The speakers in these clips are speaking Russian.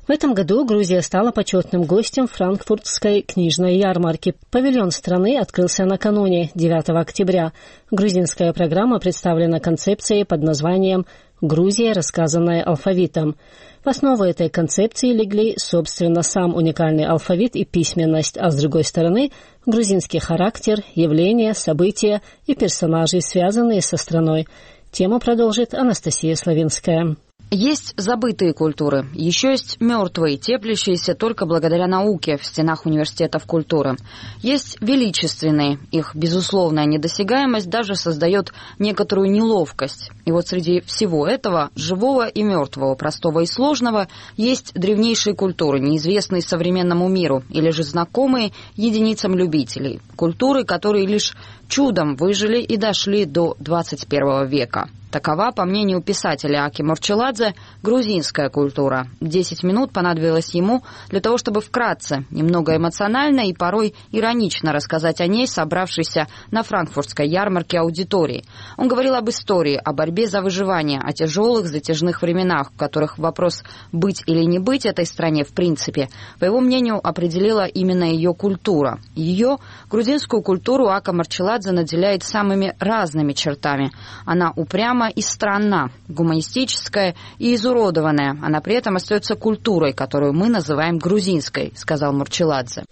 В этом году Грузия стала почетным гостем Франкфуртской книжной ярмарки. Павильон страны открылся накануне, 9 октября. Грузинская программа представлена концепцией под названием «Грузия, рассказанная алфавитом». В основу этой концепции легли, собственно, сам уникальный алфавит и письменность, а с другой стороны – грузинский характер, явления, события и персонажи, связанные со страной. Тему продолжит Анастасия Славинская. Есть забытые культуры, еще есть мертвые, теплящиеся только благодаря науке в стенах университетов культуры. Есть величественные, их безусловная недосягаемость даже создает некоторую неловкость. И вот среди всего этого, живого и мертвого, простого и сложного, есть древнейшие культуры, неизвестные современному миру, или же знакомые единицам любителей. Культуры, которые лишь чудом выжили и дошли до 21 века. Такова, по мнению писателя Аки Марчеладзе, грузинская культура. 10 минут понадобилось ему для того, чтобы вкратце, немного эмоционально и порой иронично рассказать о ней собравшейся на франкфуртской ярмарке аудитории. Он говорил об истории, о борьбе за выживание, о тяжелых, затяжных временах, в которых вопрос «быть или не быть» этой стране в принципе, по его мнению, определила именно ее культура. Ее, грузинскую культуру, Ака Марчеладзе наделяет самыми разными чертами. Она упряма и странна, гуманистическая и изуродованная. Она при этом остается культурой, которую мы называем грузинской, сказал Марчеладзе.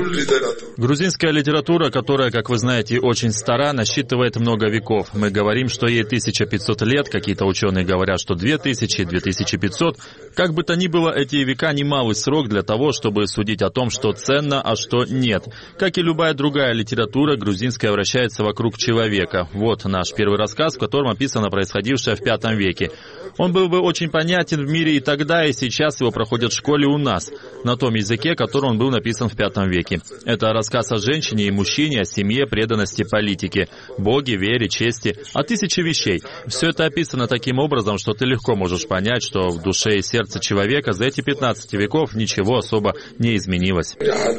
Грузинская литература, которая, как вы знаете, очень стара, насчитывает много веков. Мы говорим, что ей 1500 лет, какие-то ученые говорят, что 2000, 2500. Как бы то ни было, эти века немалый срок для того, чтобы судить о том, что ценно, а что нет. Как и любая другая литература, грузинская вращается вокруг человека. Вот наш первый рассказ, в котором описано происходившее в V веке. Он был бы очень понятен в мире и тогда, и сейчас его проходят в школе у нас, на том языке, которым он был написан в V веке. Это рассказ о женщине и мужчине, о семье, преданности, политике, Боге, вере, чести, о тысяче вещей. Все это описано таким образом, что ты легко можешь понять, что в душе и сердце человека за эти 15 веков ничего особо не изменилось.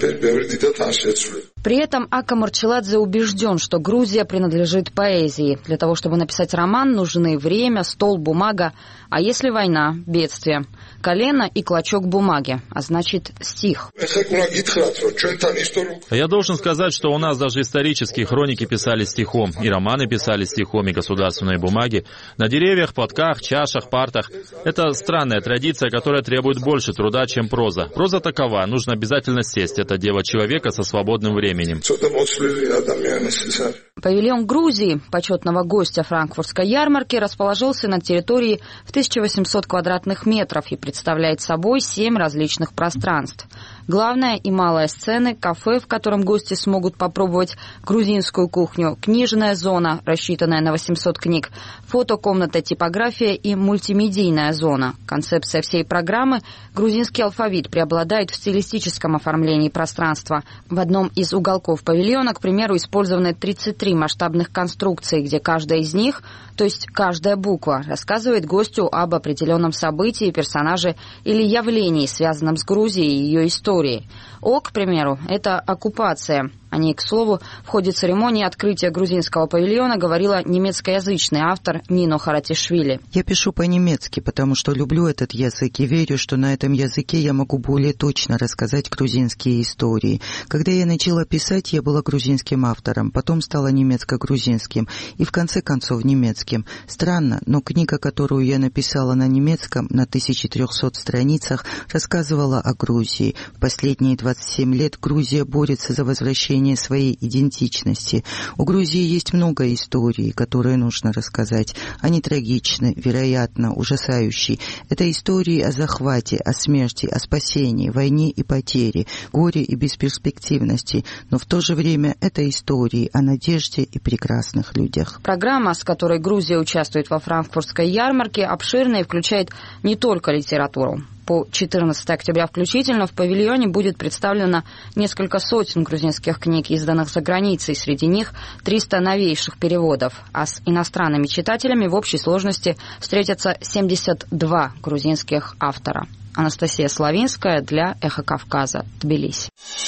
При этом Ака Марчеладзе убежден, что Грузия принадлежит поэзии. Для того, чтобы написать роман, нужны время, стол, бумага. А если война, бедствие? Колено и клочок бумаги, а значит стих. Я должен сказать, что у нас даже исторические хроники писали стихом, и романы писали стихом, и государственные бумаги. На деревьях, платках, чашах, партах. Это странная традиция, которая требует больше труда, чем проза. Проза такова, нужно обязательно сесть. Это дело человека со свободным временем. Павильон Грузии, почетного гостя франкфуртской ярмарки, расположился на территории в 1800 квадратных метров и представляет собой 7 различных пространств. Главная и малая сцены, кафе, в котором гости смогут попробовать грузинскую кухню, книжная зона, рассчитанная на 800 книг, фотокомната, типография и мультимедийная зона. Концепция всей программы – грузинский алфавит преобладает в стилистическом оформлении пространства. В одном из уголков павильона, к примеру, использованы 33 масштабных конструкций, где каждая из них, то есть каждая буква, рассказывает гостю об определенном событии, персонаже или явлении, связанном с Грузией и ее историей. О, к примеру, это оккупация. О ней, к слову, в ходе церемонии открытия грузинского павильона говорила немецкоязычный автор Нино Харатишвили. Я пишу по-немецки, потому что люблю этот язык и верю, что на этом языке я могу более точно рассказать грузинские истории. Когда я начала писать, я была грузинским автором, потом стала немецко-грузинским и в конце концов немецким. Странно, но книга, которую я написала на немецком на 1300 страницах, рассказывала о Грузии. В последние 27 лет Грузия борется за возвращение своей идентичности. У Грузии есть много историй, которые нужно рассказать. Они трагичны, вероятно, ужасающие. Это истории о захвате, о смерти, о спасении, войне и потере, горе и бесперспективности. Но в то же время это истории о надежде и прекрасных людях. Программа, с которой Грузия участвует во франкфуртской ярмарке, обширная и включает не только литературу. По 14 октября включительно в павильоне будет представлено несколько сотен грузинских книг, изданных за границей. Среди них 300 новейших переводов. А с иностранными читателями в общей сложности встретятся 72 грузинских автора. Анастасия Славинская для «Эхо Кавказа», Тбилиси.